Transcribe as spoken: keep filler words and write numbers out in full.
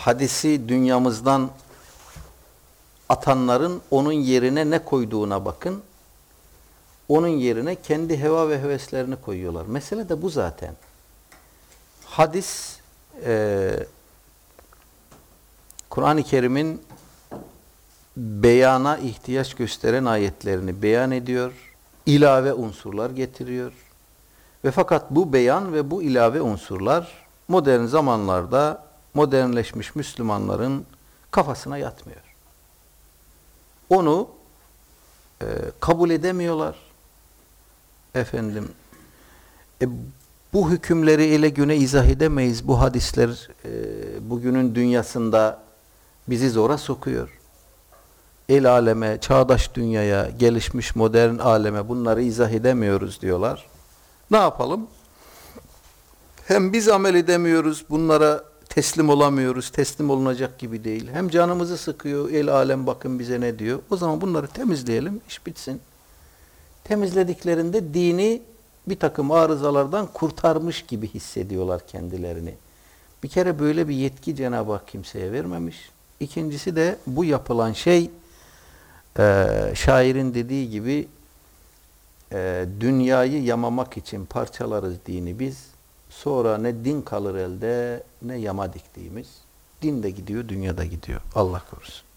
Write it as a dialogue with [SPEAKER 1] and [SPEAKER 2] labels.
[SPEAKER 1] hadisi dünyamızdan atanların onun yerine ne koyduğuna bakın. Onun yerine kendi heva ve heveslerini koyuyorlar. Mesele de bu zaten. Hadis e, Kur'an-ı Kerim'in beyana ihtiyaç gösteren ayetlerini beyan ediyor. İlave unsurlar getiriyor. Ve fakat bu beyan ve bu ilave unsurlar modern zamanlarda modernleşmiş Müslümanların kafasına yatmıyor. Onu e, kabul edemiyorlar. Efendim, e, bu hükümleri ile güne izah edemeyiz. Bu hadisler e, bugünün dünyasında bizi zora sokuyor. El aleme, çağdaş dünyaya, gelişmiş modern aleme bunları izah edemiyoruz diyorlar. Ne yapalım? Hem biz amel edemiyoruz, bunlara teslim olamıyoruz, teslim olunacak gibi değil. Hem canımızı sıkıyor, el alem bakın bize ne diyor. O zaman bunları temizleyelim, iş bitsin. Temizlediklerinde dini bir takım arızalardan kurtarmış gibi hissediyorlar kendilerini. Bir kere böyle bir yetki Cenab-ı Hak kimseye vermemiş. İkincisi de bu yapılan şey, e, şairin dediği gibi, e, dünyayı yamamak için parçalarız dini biz. Sonra ne din kalır elde ne yama diktiğimiz. Din de gidiyor, dünya da gidiyor. Allah korusun.